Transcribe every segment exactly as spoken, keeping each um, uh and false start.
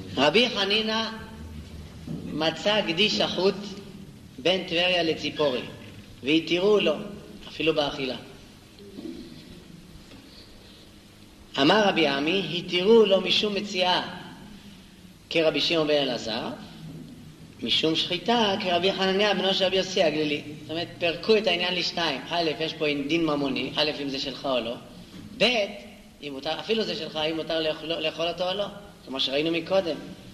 רבי חנינא מצא גדי שחוט בין טבריה לציפורי, והתירו לו, אפילו באכילה. אמר רבי עמי, התירו לו משום מציאה כרבי שמעון בן אלעזר, משום שחיטה כרבי חנניה בנו של רבי יוסי הגלילי. זאת אומרת, פרקו את העניין לשניים. א', יש פה דין ממוני, א', אם זה שלך או לא. ב', אם מותר, אפילו זה שלך, אם מותר לאכול, לאכול אותו או לא. כמו שראינו מקודם.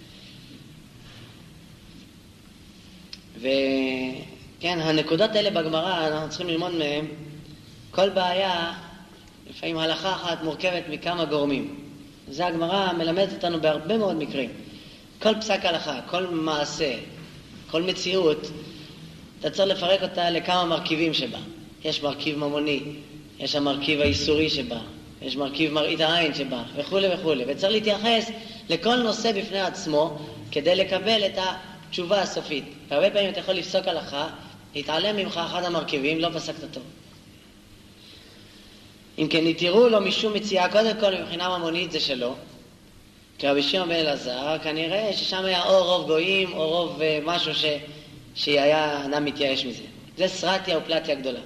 וכן, הנקודות האלה בגמרא, אנחנו צריכים ללמוד מהם. כל בעיה, לפעמים הלכה אחת מורכבת מכמה גורמים. זה הגמרא מלמדת אותנו בהרבה מאוד מקרים. כל פסק הלכה, כל מעשה, כל מציאות, אתה צריך לפרק אותה לכמה מרכיבים שבה. יש מרכיב ממוני, יש המרכיב האיסורי שבה, יש מרכיב מראית העין שבה, וכו' וכו'. וצריך להתייחס לכל נושא בפני עצמו כדי לקבל את התשובה הסופית. והרבה פעמים אתה יכול לפסוק הלכה, להתעלם ממך אחד המרכיבים, לא פסקת טוב. אם כן, נתירו לו משום מציאה, קודם כל מבחינה ממונית זה שלו. כי רבי שמעון בן אלעזר, כנראה ששם היה או רוב גויים או רוב משהו ש... שהיה אדם מתייאש מזה. זה סרטיה ופלטיה גדולה.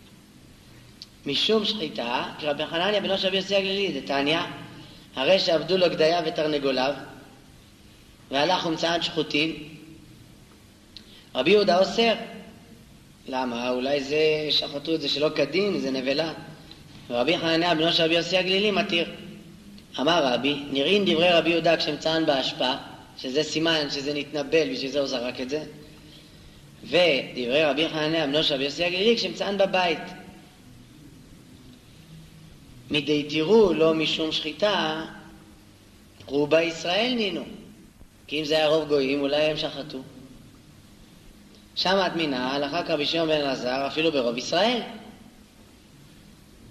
משום שחיטה, כי רבי חנניה בנו של רבי יוסי הגלילי, זה תניא, הרי שעבדו לו גדיה ותרנגוליו, והלך ומצאן שחוטים. רבי יהודה אוסר. למה? אולי זה שחטו את זה שלא כדין, זה נבלה. ורבי חנניה בנו של רבי יוסי הגלילי מתיר. אמר רבי, נראים דברי רבי יהודה כשמצאן בהשפעה, שזה סימן, שזה נתנבל, בשביל זה הוא זרק את זה. ודברי רבי חנניה בנו של רבי יוסי הגלילי כשמצאן בבית. מדי תירו לא משום שחיטה, רובה ישראל נינו. כי אם זה היה רוב גויים, אולי הם שחטו. שם התמינה, הלכה כרבי שמעון בן אלעזר, אפילו ברוב ישראל.